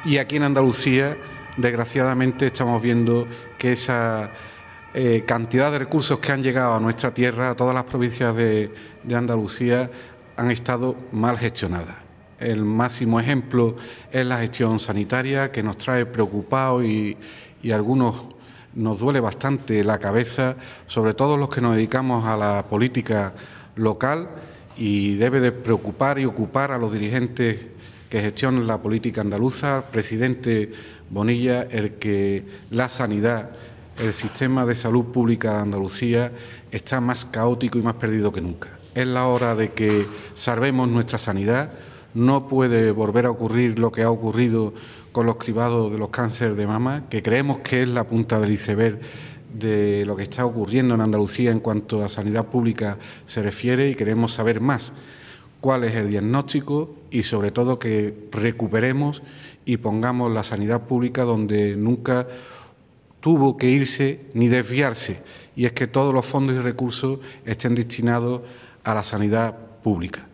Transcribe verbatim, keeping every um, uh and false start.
Y aquí en Andalucía, desgraciadamente, estamos viendo que esa eh, cantidad de recursos que han llegado a nuestra tierra, a todas las provincias de, de Andalucía, han estado mal gestionadas. El máximo ejemplo es la gestión sanitaria, que nos trae preocupados y, y a algunos nos duele bastante la cabeza, sobre todo los que nos dedicamos a la política local, y debe de preocupar y ocupar a los dirigentes que gestionan la política andaluza, presidente Bonilla, el que la sanidad, el sistema de salud pública de Andalucía está más caótico y más perdido que nunca. Es la hora de que salvemos nuestra sanidad. No puede volver a ocurrir lo que ha ocurrido con los cribados de los cánceres de mama, que creemos que es la punta del iceberg de lo que está ocurriendo en Andalucía en cuanto a sanidad pública se refiere, y queremos saber más cuál es el diagnóstico y sobre todo que recuperemos y pongamos la sanidad pública donde nunca tuvo que irse ni desviarse, y es que todos los fondos y recursos estén destinados a la sanidad pública.